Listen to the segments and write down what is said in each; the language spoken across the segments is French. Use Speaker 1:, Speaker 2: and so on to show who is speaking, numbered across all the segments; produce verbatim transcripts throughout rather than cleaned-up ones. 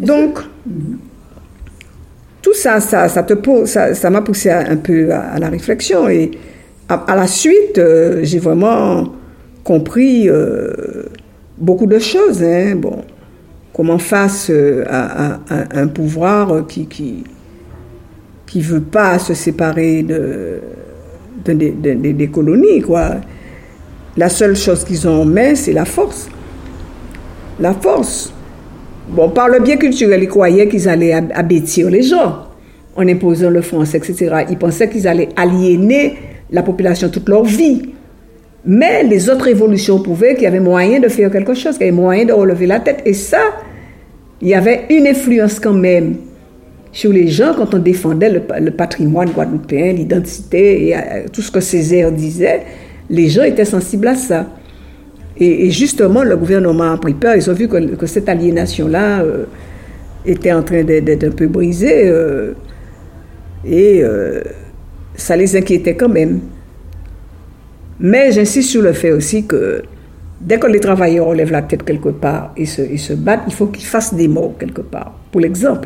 Speaker 1: Donc, mm-hmm. tout ça, ça, ça, te pose, ça, ça m'a poussé un peu à, à la réflexion. Et à, à la suite, euh, j'ai vraiment compris euh, beaucoup de choses. Hein. Bon, comment face euh, à, à, à un pouvoir qui qui qui veut pas se séparer de, de, de, de, de des colonies, quoi. La seule chose qu'ils ont en main, c'est la force. La force. Bon, par le biais culturel, ils croyaient qu'ils allaient abêtir les gens en imposant le français, et cetera. Ils pensaient qu'ils allaient aliéner la population toute leur vie. Mais les autres révolutions prouvaient qu'il y avait moyen de faire quelque chose, qu'il y avait moyen de relever la tête. Et ça, il y avait une influence quand même sur les gens quand on défendait le, le patrimoine guadeloupéen, l'identité, et euh, tout ce que Césaire disait. Les gens étaient sensibles à ça. Et, et justement, le gouvernement a pris peur. Ils ont vu que, que cette aliénation-là euh, était en train d'être, d'être un peu brisée. Euh, et euh, ça les inquiétait quand même. Mais j'insiste sur le fait aussi que dès que les travailleurs relèvent la tête quelque part et se, et se battent, il faut qu'ils fassent des mots quelque part. Pour l'exemple.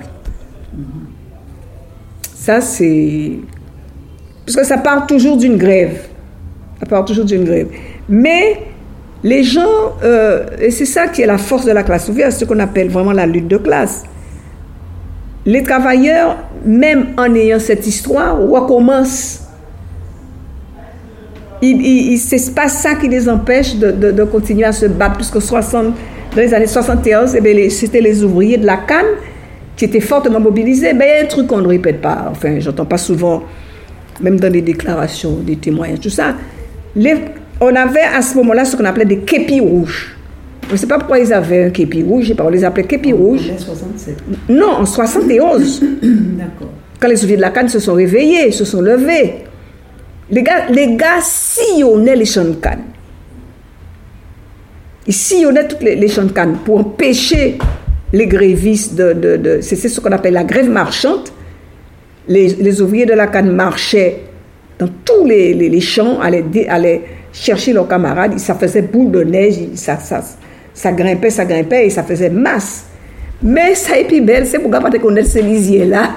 Speaker 1: Ça, c'est... Parce que ça part toujours d'une grève. Ça part toujours d'une grève. Mais les gens, euh, et c'est ça qui est la force de la classe ouvrière, c'est ce qu'on appelle vraiment la lutte de classe. Les travailleurs, même en ayant cette histoire, recommencent. Il, il, il, c'est pas ça qui les empêche de, de, de continuer à se battre, puisque soixante, dans les années soixante et onze, eh bien, les, c'était les ouvriers de la canne qui étaient fortement mobilisés. Ben, il y a un truc qu'on ne répète pas, enfin, j'entends pas souvent, même dans les déclarations, des témoignages, tout ça. Les, on avait à ce moment-là ce qu'on appelait des képis rouges. Je ne sais pas pourquoi ils avaient un képi rouge, je sais pas, on les appelait képis rouges.
Speaker 2: En soixante-sept.
Speaker 1: Non, en soixante et onze.
Speaker 2: D'accord.
Speaker 1: Quand les ouvriers de la canne se sont réveillés, se sont levés. Les gars, les gars sillonnaient les champs de canne. Ils sillonnaient tous les, les champs de canne pour empêcher les grévistes de... de, de c'est, c'est ce qu'on appelle la grève marchande. Les, les ouvriers de la canne marchaient dans tous les, les, les champs, allaient, allaient chercher leurs camarades. Ça faisait boule de neige, ça, ça, ça grimpait, ça grimpait et ça faisait masse. Mais ça est plus belle, c'est pour pas te connaître ces lisiers-là.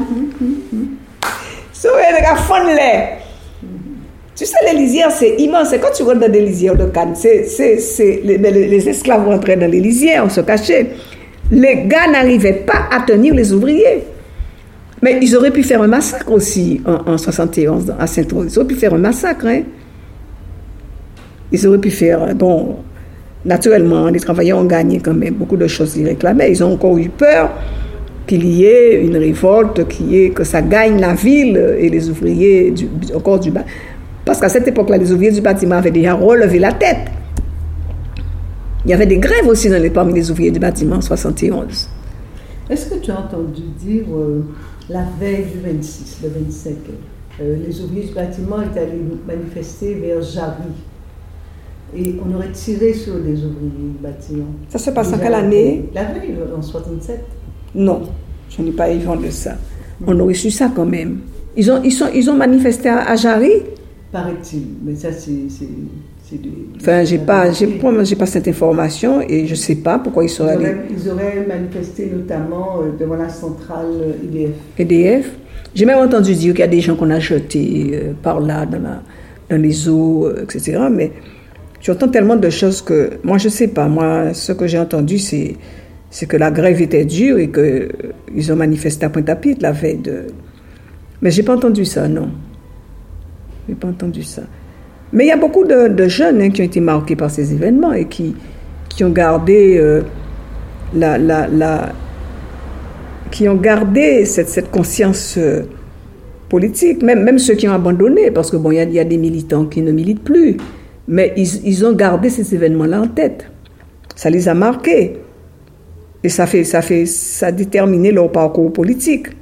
Speaker 1: So, les gars font l'air. Tu sais, les lisières, c'est immense. C'est quand tu rentres dans des lisières de canne, c'est, c'est, c'est, les, les, les esclaves rentraient dans les lisières, on se cachait. Les gars n'arrivaient pas à tenir les ouvriers. Mais ils auraient pu faire un massacre aussi en, en soixante et onze à Saint-Rose. Ils auraient pu faire un massacre. Hein? Ils auraient pu faire... Bon, naturellement, les travailleurs ont gagné quand même beaucoup de choses qu'ils réclamaient. Ils ont encore eu peur qu'il y ait une révolte, qu'il y ait, que ça gagne la ville et les ouvriers du, encore du bas. Parce qu'à cette époque-là, les ouvriers du bâtiment avaient déjà relevé la tête. Il y avait des grèves aussi dans les, parmi les ouvriers du bâtiment en soixante et onze.
Speaker 2: Est-ce que tu as entendu dire, euh, la veille du vingt-six, le vingt-cinq, euh, les ouvriers du bâtiment étaient allés manifester vers Jarry et on aurait tiré sur des ouvriers du bâtiment?
Speaker 1: Ça se passe en quelle année?
Speaker 2: La veille, en soixante-sept.
Speaker 1: Non, je n'ai pas eu vent de ça. On aurait su ça quand même. Ils ont, ils sont, ils ont manifesté à, à Jarry?
Speaker 2: Paraît-il, mais ça c'est, c'est, c'est des...
Speaker 1: Enfin, j'ai pas, j'ai, j'ai pas cette information et je sais pas pourquoi ils sont
Speaker 2: ils
Speaker 1: allés...
Speaker 2: auraient, ils auraient manifesté notamment euh, devant la centrale E D F.
Speaker 1: E D F? J'ai même entendu dire qu'il y a des gens qu'on a jetés euh, par là, dans, la, dans les eaux, euh, et cetera. Mais j'entends tellement de choses que... Moi, je sais pas. Moi, ce que j'ai entendu, c'est, c'est que la grève était dure et qu'ils euh, ont manifesté à Pointe-à-Pitre la veille de... Mais j'ai pas entendu ça, non. Je n'ai pas entendu ça. Mais il y a beaucoup de, de jeunes hein, qui ont été marqués par ces événements et qui, qui ont gardé euh, la, la, la, qui ont gardé cette, cette conscience euh, politique, même, même ceux qui ont abandonné, parce que bon, il y a, il y a des militants qui ne militent plus, mais ils, ils ont gardé ces événements-là en tête. Ça les a marqués. Et ça fait, ça fait, ça a déterminé leur parcours politique.